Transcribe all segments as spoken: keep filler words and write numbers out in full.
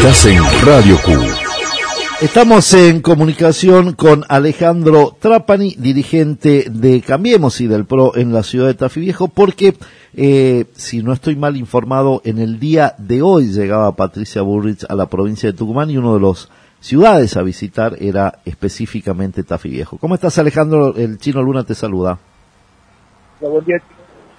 Estás en Radio Q. Estamos en comunicación con Alejandro Trapani, dirigente de Cambiemos y del P R O en la ciudad de Tafí Viejo, porque, eh, si no estoy mal informado, en el día de hoy llegaba Patricia Bullrich a la provincia de Tucumán y uno de los ciudades a visitar era específicamente Tafí Viejo. ¿Cómo estás, Alejandro? El Chino Luna te saluda. Hola, buen día.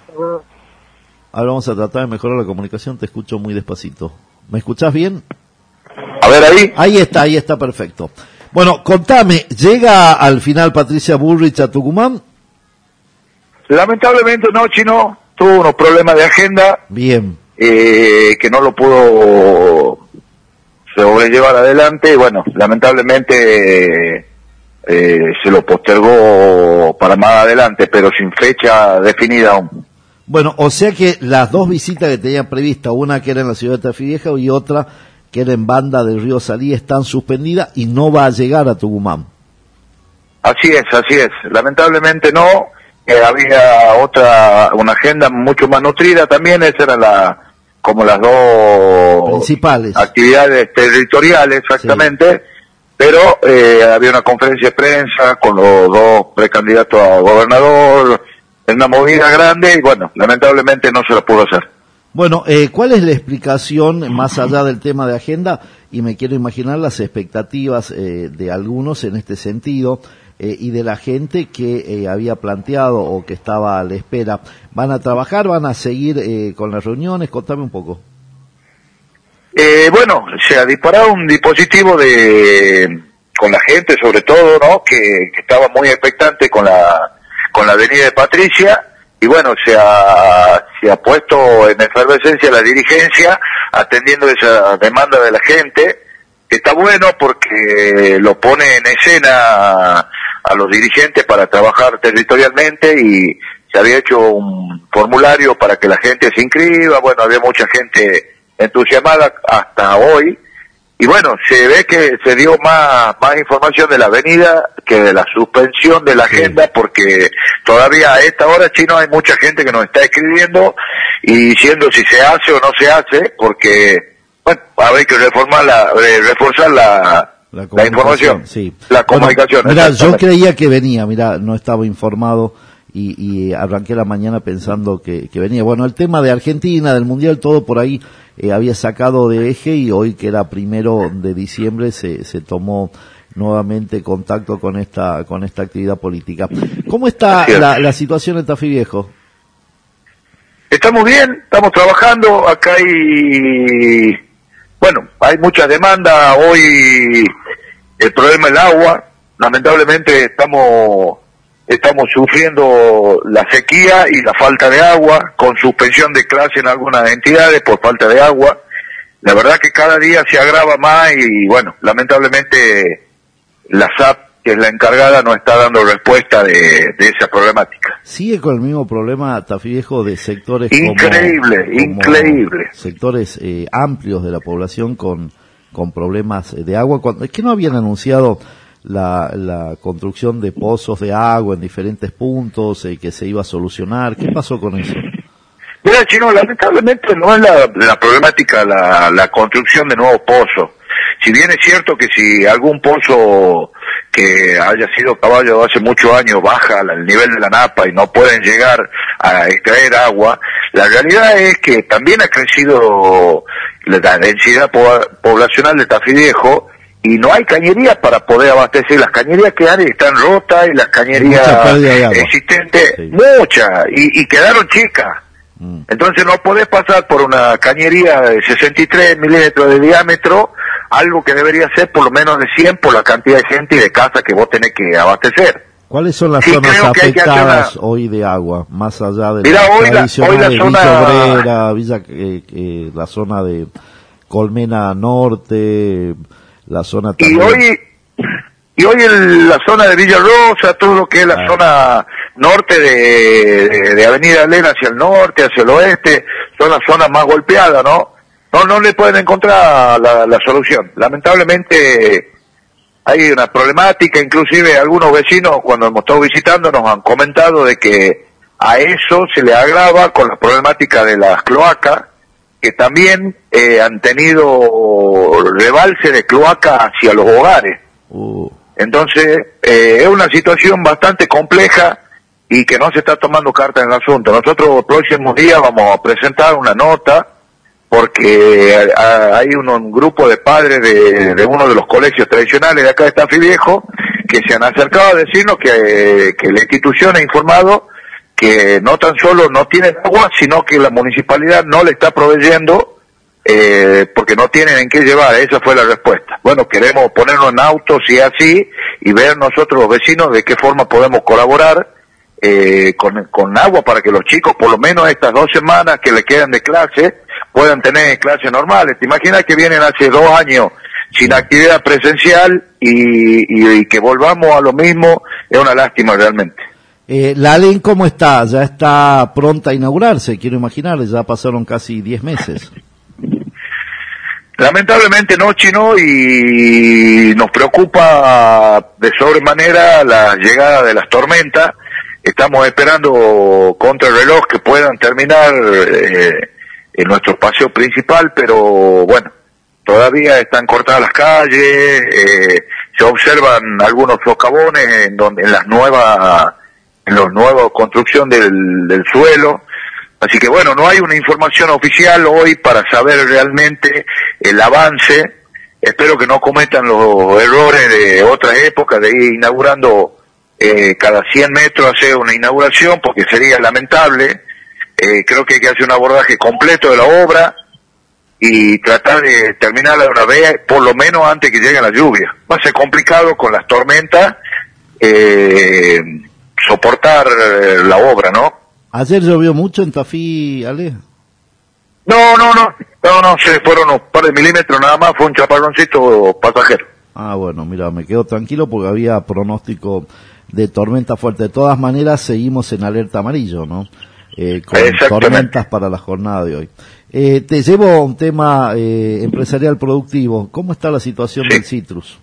Ahora vamos a tratar de mejorar la comunicación, te escucho muy despacito. ¿Me escuchás bien? A ver ahí. Ahí está, ahí está perfecto. Bueno, contame, ¿llega al final Patricia Bullrich a Tucumán? Lamentablemente no, Chino, tuvo unos problemas de agenda. Bien. Eh, que no lo pudo sobrellevar adelante, y bueno, lamentablemente eh, se lo postergó para más adelante, pero sin fecha definida aún. Bueno, o sea que las dos visitas que tenían prevista, una que era en la ciudad de Tafí Viejo y otra que era en Banda del Río Salí, están suspendidas y no va a llegar a Tucumán. Así es, así es. Lamentablemente no. Eh, había otra, una agenda mucho más nutrida también. Esa era la, como las dos principales actividades territoriales, exactamente. Sí. Pero eh, había una conferencia de prensa con los dos precandidatos a gobernador, en una movida grande, y bueno, lamentablemente no se lo pudo hacer. Bueno, eh, ¿cuál es la explicación, más allá del tema de agenda? Y me quiero imaginar las expectativas eh, de algunos en este sentido, eh, y de la gente que eh, había planteado o que estaba a la espera. ¿Van a trabajar, van a seguir eh, con las reuniones? Contame un poco. Eh, bueno, se ha disparado un dispositivo de con la gente, sobre todo, ¿no? Que, que estaba muy expectante con la con la venida de Patricia. Y bueno, se ha, se ha puesto en efervescencia la dirigencia, atendiendo esa demanda de la gente, que está bueno porque lo pone en escena a los dirigentes para trabajar territorialmente, y se había hecho un formulario para que la gente se inscriba. Bueno, había mucha gente entusiasmada hasta hoy, y bueno, se ve que se dio más, más información de la avenida que de la suspensión de la agenda, sí. Porque todavía a esta hora, Chino, hay mucha gente que nos está escribiendo y diciendo si se hace o no se hace, porque, bueno, hay que reformar la, reforzar la, la, la información, sí. La comunicación. Bueno, mira, yo creía que venía, mira, no estaba informado y, y arranqué la mañana pensando que, que venía. Bueno, el tema de Argentina, del Mundial, todo por ahí eh, había sacado de eje, y hoy, que era primero de diciembre, se, se tomó nuevamente contacto con esta con esta actividad política. ¿Cómo está la, la situación en Tafí Viejo? Estamos bien, estamos trabajando. Acá hay, bueno, hay mucha demanda. Hoy el problema es el agua. Lamentablemente estamos estamos sufriendo la sequía y la falta de agua, con suspensión de clase en algunas entidades por falta de agua. La verdad que cada día se agrava más, y bueno, lamentablemente la S A P, que es la encargada, no está dando respuesta de, de esa problemática. ¿Sigue con el mismo problema Tafí Viejo de sectores increíble, como, increíble. Como sectores eh, amplios de la población con con problemas de agua? Cuando, es que no habían anunciado la, la construcción de pozos de agua en diferentes puntos, eh, que se iba a solucionar. ¿Qué pasó con eso? Mira, Chino, lamentablemente no es la, la problemática la, la construcción de nuevos pozos. Si bien es cierto que si algún pozo que haya sido cavado hace muchos años baja al nivel de la napa y no pueden llegar a extraer agua, la realidad es que también ha crecido la densidad poblacional de Tafí Viejo, y no hay cañerías para poder abastecer. Las cañerías que hay están rotas, y las cañerías existentes, sí. muchas, y, y quedaron chicas. Mm. Entonces no podés pasar por una cañería de sesenta y tres milímetros de diámetro, algo que debería ser por lo menos de cien, por la cantidad de gente y de casas que vos tenés que abastecer. ¿Cuáles son las sí, zonas afectadas una... hoy de agua, más allá de Mira, la hoy tradicional la, hoy la de zona... Villa Obrera, Villa, eh, eh, la zona de Colmena Norte, la zona también... Y hoy, y hoy el, la zona de Villa Rosa, todo lo que es la ah. zona norte de, de, de Avenida Elena hacia el norte, hacia el oeste, son las zonas más golpeadas, ¿no? No, no le pueden encontrar la, la solución. Lamentablemente hay una problemática, inclusive algunos vecinos, cuando hemos estado visitando, nos han comentado de que a eso se le agrava con la problemática de las cloacas, que también eh, han tenido rebalse de cloaca hacia los hogares. Uh. Entonces, eh, es una situación bastante compleja y que no se está tomando carta en el asunto. Nosotros los próximos días vamos a presentar una nota porque hay un, un grupo de padres de, de uno de los colegios tradicionales de acá de Tafí Viejo que se han acercado a decirnos que, que la institución ha informado que no tan solo no tienen agua, sino que la municipalidad no le está proveyendo eh, porque no tienen en qué llevar. Esa fue la respuesta. Bueno, queremos ponernos en autos y así, y ver nosotros los vecinos de qué forma podemos colaborar eh, con, con agua para que los chicos, por lo menos estas dos semanas que le quedan de clase, puedan tener clases normales. ¿Te imaginas que vienen hace dos años sin actividad presencial y, y, y que volvamos a lo mismo? Es una lástima realmente. Eh, ¿La A L E N cómo está? Ya está pronta a inaugurarse, quiero imaginar, ya pasaron casi diez meses. Lamentablemente no, Chino, y nos preocupa de sobremanera la llegada de las tormentas. Estamos esperando contra el reloj que puedan terminar eh, en nuestro paseo principal, pero bueno, todavía están cortadas las calles, eh, se observan algunos socavones en donde en las nuevas en los nuevos construcción del, del suelo. Así que bueno, no hay una información oficial hoy para saber realmente el avance. Espero que no cometan los errores de otras épocas de ir inaugurando eh, cada cien metros hacer una inauguración, porque sería lamentable. Eh, creo que hay que hacer un abordaje completo de la obra y tratar de terminarla de una vez, por lo menos antes que llegue la lluvia. Va a ser complicado con las tormentas eh, soportar la obra, ¿no? ¿Ayer llovió mucho en Tafí, Ale? No, no, no, no, no, se fueron unos par de milímetros nada más, fue un chaparroncito pasajero. Ah, bueno, mira, me quedo tranquilo porque había pronóstico de tormenta fuerte. De todas maneras, seguimos en alerta amarillo, ¿no? Eh, con tormentas para la jornada de hoy. Eh, te llevo a un tema eh, empresarial productivo. ¿Cómo está la situación sí. del citrus?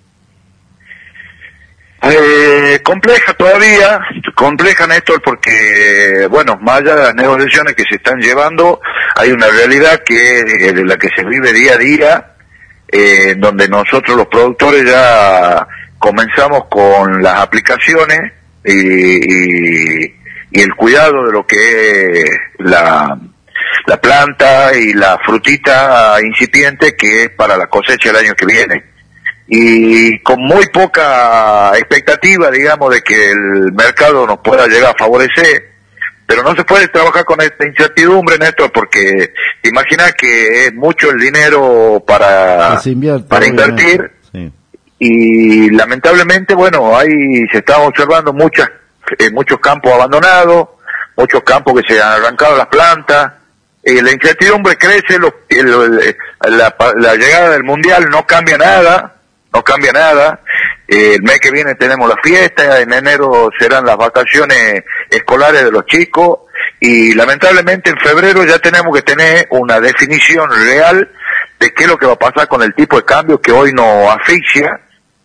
Eh, compleja todavía, compleja, Néstor, porque, bueno, más allá de las negociaciones que se están llevando, hay una realidad que es de la que se vive día a día, eh, donde nosotros los productores ya comenzamos con las aplicaciones y, y, y el cuidado de lo que es la, la planta y la frutita incipiente que es para la cosecha del año que viene. Y con muy poca expectativa, digamos, de que el mercado nos pueda llegar a favorecer, pero no se puede trabajar con esta incertidumbre, Néstor, porque te imaginas que es mucho el dinero para, invierte, para invertir, sí. Y lamentablemente, bueno, ahí se están observando muchas, eh, muchos campos abandonados, muchos campos que se han arrancado las plantas, eh, la incertidumbre crece, lo, el, el, la, la llegada del mundial no cambia nada, no cambia nada. Eh, el mes que viene tenemos la fiesta, en enero serán las vacaciones escolares de los chicos y lamentablemente en febrero ya tenemos que tener una definición real de qué es lo que va a pasar con el tipo de cambio que hoy nos asfixia.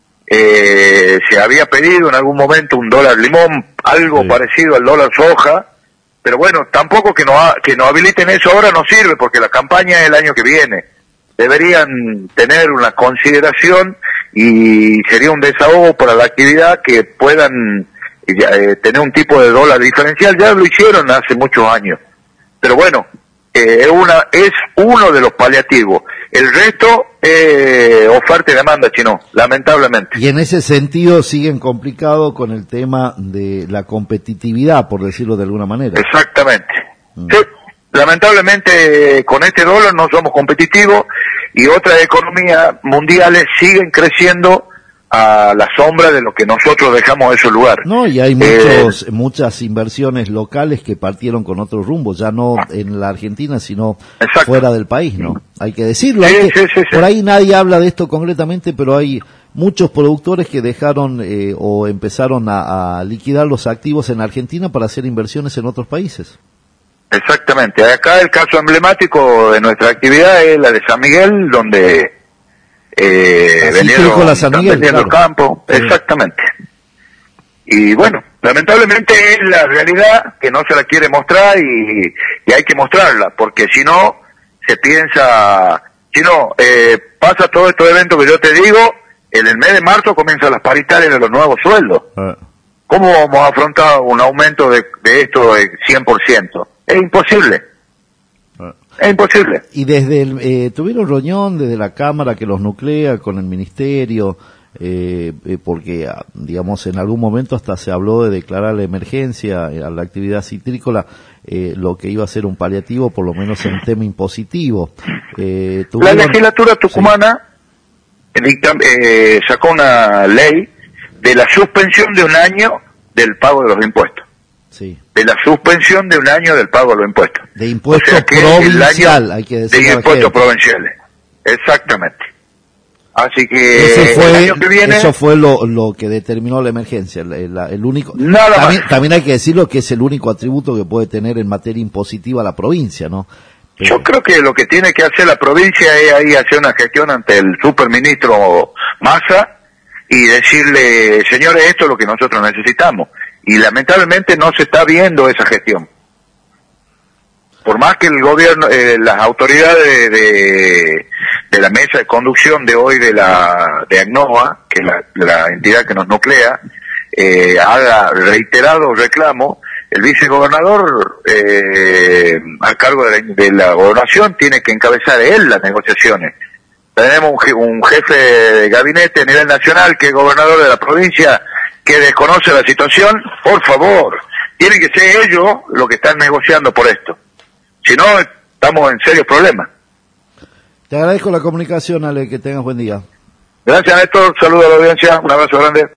Eh, se había pedido en algún momento un dólar limón, algo sí. parecido al dólar soja, pero bueno, tampoco que nos, que nos habiliten eso ahora no sirve porque la campaña es el año que viene. Deberían tener una consideración y sería un desahogo para la actividad que puedan eh, tener un tipo de dólar diferencial. Ya lo hicieron hace muchos años, pero bueno, eh, una, es uno de los paliativos. El resto eh, oferta y demanda, Chino, lamentablemente. Y en ese sentido siguen complicados con el tema de la competitividad, por decirlo de alguna manera. Exactamente. Mm. Sí. Lamentablemente con este dólar no somos competitivos y otras economías mundiales siguen creciendo a la sombra de lo que nosotros dejamos esos lugares. No, y hay muchos, eh, muchas inversiones locales que partieron con otros rumbos, ya no en la Argentina, sino exacto. fuera del país, ¿no? Hay que decirlo. Sí, hay que, sí, sí, por sí. ahí nadie habla de esto concretamente, pero hay muchos productores que dejaron eh, o empezaron a, a liquidar los activos en Argentina para hacer inversiones en otros países. Exactamente. Acá el caso emblemático de nuestra actividad es la de San Miguel, donde eh, vendieron, la San Miguel, vendiendo claro. el campo. Sí. Exactamente. Y bueno, lamentablemente es la realidad que no se la quiere mostrar y, y hay que mostrarla, porque si no se piensa, si no, eh, pasa todo estos eventos que yo te digo, en el mes de marzo comienzan las paritarias de los nuevos sueldos. Uh. ¿Cómo vamos a afrontar un aumento de, de esto de cien por ciento? Es imposible. Uh. Es imposible. Y desde el, eh, tuvieron reunión desde la Cámara que los nuclea con el Ministerio, eh, eh, porque, digamos, en algún momento hasta se habló de declarar la emergencia a la actividad citrícola, eh, lo que iba a ser un paliativo, por lo menos en tema impositivo. Eh, tuvieron... La legislatura tucumana sí. eh, sacó una ley de la suspensión de un año del pago de los impuestos. Sí. De la suspensión de un año del pago de los impuestos. De impuestos o sea provincial, hay que decir. De impuestos provinciales, exactamente. Así que, Ese fue, el año que viene, eso fue lo, lo que determinó la emergencia, el, el, el único. Nada también, más. también hay que decirlo que es el único atributo que puede tener en materia impositiva la provincia, ¿no? Pero... Yo creo que lo que tiene que hacer la provincia es ahí hacer una gestión ante el superministro Massa y decirle, señores, esto es lo que nosotros necesitamos. Y lamentablemente no se está viendo esa gestión. Por más que el gobierno, eh, las autoridades de, de la mesa de conducción de hoy de la de ACNOA, que es la, la entidad que nos nuclea, eh, haga reiterado reclamo, el vicegobernador eh, a cargo de la, de la gobernación tiene que encabezar él las negociaciones. Tenemos un, un jefe de gabinete a nivel nacional que es gobernador de la provincia que desconoce la situación. Por favor, tienen que ser ellos los que están negociando por esto. Si no, estamos en serios problemas. Te agradezco la comunicación, Ale, que tengas buen día. Gracias, Néstor. Saludos a la audiencia. Un abrazo grande.